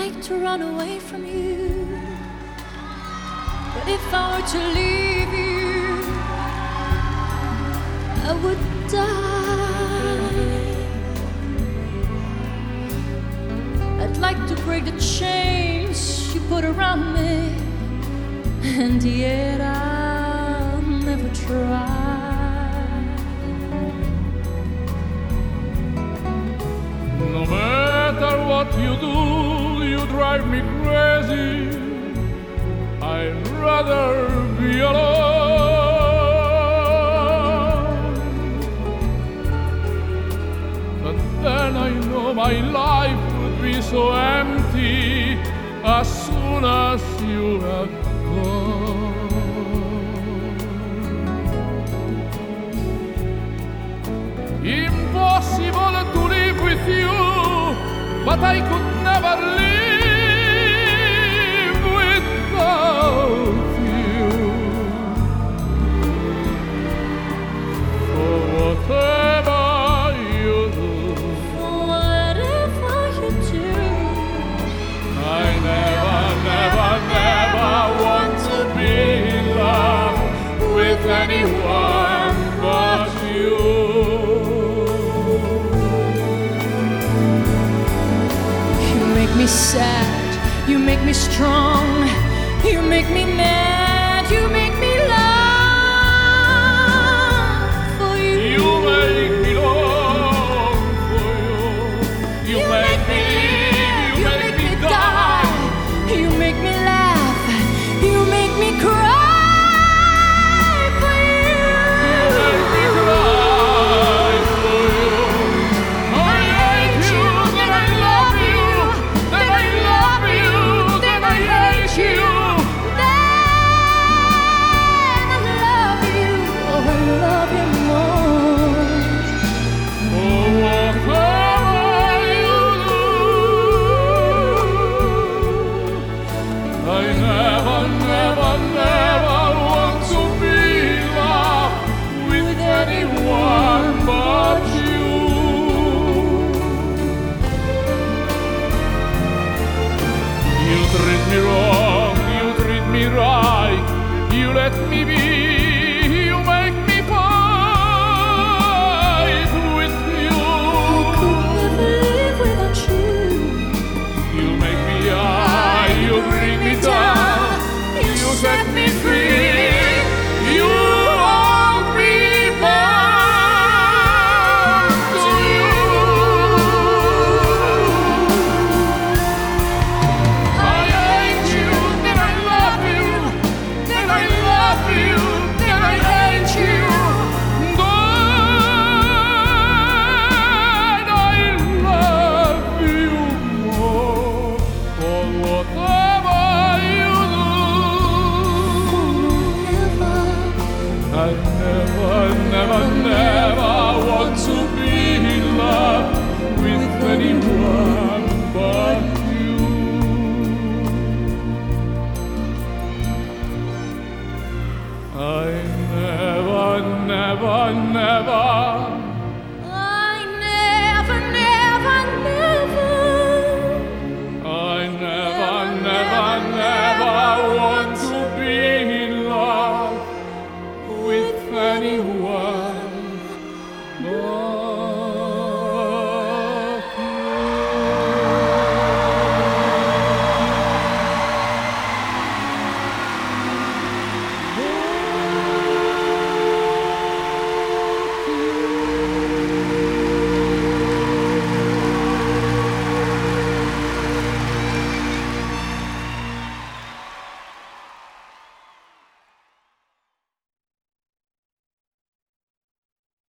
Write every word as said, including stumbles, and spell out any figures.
like to run away from you, but if I were to leave you, I would die. I'd like to break the chains you put around me, and yet I'll never try. No matter what you do, you drive me crazy. I'd rather be alone. But then I know my life would be so empty as soon as you are gone. Impossible to live with you, but I could never live without you. For whatever you do, For whatever you do, I never, never, never want to be in love with anyone but you. you make me sad, you make me strong, you make me mad, you make me long for you. You make me long for you. You make me live, you make me die. You make me laugh, you make me cry for you. You make me cry for you. I hate you, then I love you, then I love you, then I hate you. Then I love you, oh, I love you more. For whatever you do, I never, never, never want to be in love with anyone but you. You treat me wrong, you treat me right, you let me be, you make me fight with you. Could never live without you. You make me high, you bring me down, you set me free, you hold me bound to you. I hate you, then I love you, then I love you, then I hate you. Then I love you more for whatever you do. I never, never, never want to be in love with anyone but you. I never, never, never